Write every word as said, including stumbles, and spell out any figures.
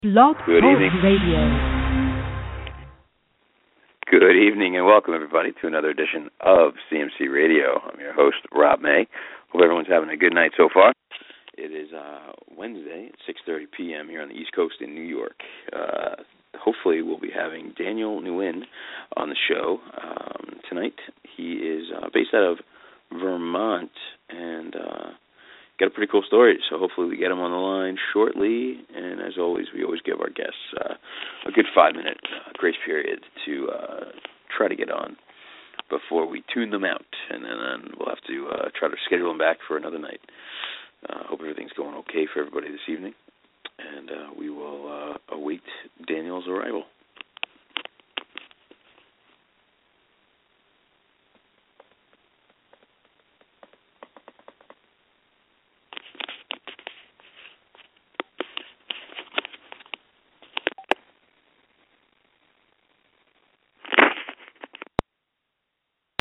Blog Good Talk evening. Radio. Good evening and welcome everybody to another edition of C M C Radio. I'm your host, Rob May. Hope everyone's having a good night so far. It is uh, Wednesday at six thirty p.m. here on the East Coast in New York. Uh, hopefully we'll be having Daniel Nguyen on the show um, tonight. He is uh, based out of Vermont and uh, got a pretty cool story, so hopefully we get him on the line shortly. And as always, we always give our guests uh, a good five-minute uh, grace period to uh, try to get on before we tune them out, and then, then we'll have to uh, try to schedule them back for another night. Uh, hope everything's going okay for everybody this evening, and uh, we will uh, await Daniel's arrival.